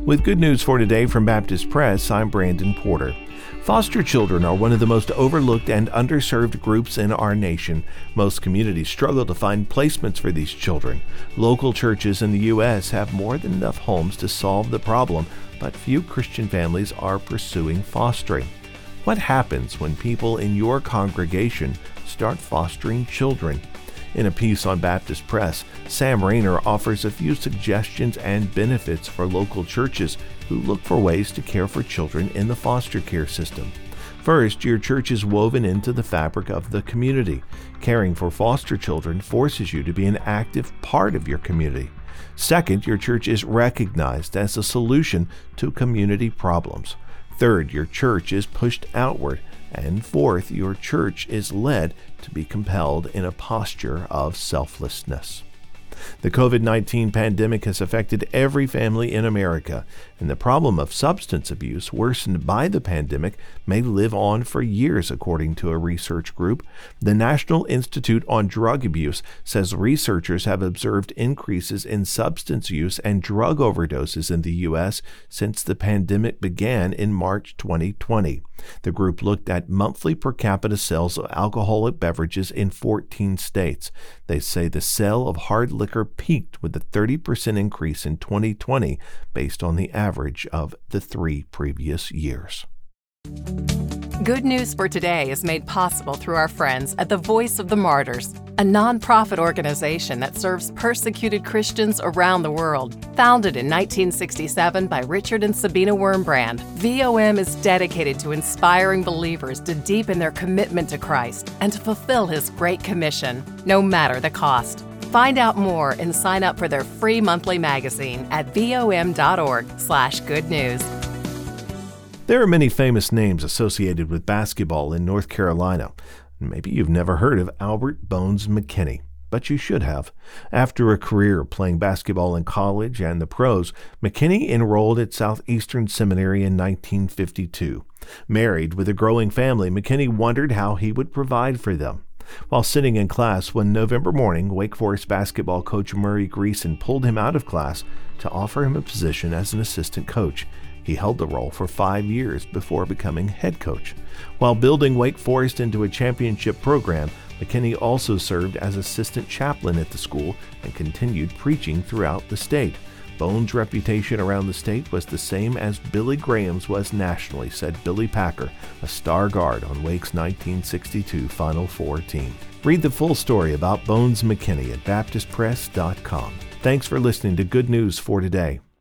With good news for today from Baptist Press, I'm Brandon Porter. Foster children are one of the most overlooked and underserved groups in our nation. Most communities struggle to find placements for these children. Local churches in the U.S. have more than enough homes to solve the problem, but few Christian families are pursuing fostering. What happens when people in your congregation start fostering children? In a piece on Baptist Press, Sam Rainer offers a few suggestions and benefits for local churches who look for ways to care for children in the foster care system. First, your church is woven into the fabric of the community. Caring for foster children forces you to be an active part of your community. Second, your church is recognized as a solution to community problems. Third, your church is pushed outward. And fourth, your church is led to be compelled in a posture of selflessness. The COVID-19 pandemic has affected every family in America, and the problem of substance abuse worsened by the pandemic may live on for years, according to a research group. The National Institute on Drug Abuse says researchers have observed increases in substance use and drug overdoses in the U.S. since the pandemic began in March 2020. The group looked at monthly per capita sales of alcoholic beverages in 14 states. They say the sale of hard liquor peaked with a 30% increase in 2020 based on the average of the 3 previous years. Good News for Today is made possible through our friends at the Voice of the Martyrs, a nonprofit organization that serves persecuted Christians around the world. Founded in 1967 by Richard and Sabina Wurmbrand, VOM is dedicated to inspiring believers to deepen their commitment to Christ and to fulfill His Great Commission, no matter the cost. Find out more and sign up for their free monthly magazine at vom.org/goodnews. There are many famous names associated with basketball in North Carolina. Maybe you've never heard of Albert Bones McKinney, but you should have. After a career playing basketball in college and the pros, McKinney enrolled at Southeastern Seminary in 1952. Married with a growing family, McKinney wondered how he would provide for them. While sitting in class one November morning, Wake Forest basketball coach Murray Greason pulled him out of class to offer him a position as an assistant coach. He held the role for 5 years before becoming head coach. While building Wake Forest into a championship program, McKinney also served as assistant chaplain at the school and continued preaching throughout the state. Bones' reputation around the state was the same as Billy Graham's was nationally, said Billy Packer, a star guard on Wake's 1962 Final Four team. Read the full story about Bones McKinney at baptistpress.com. Thanks for listening to Good News for Today.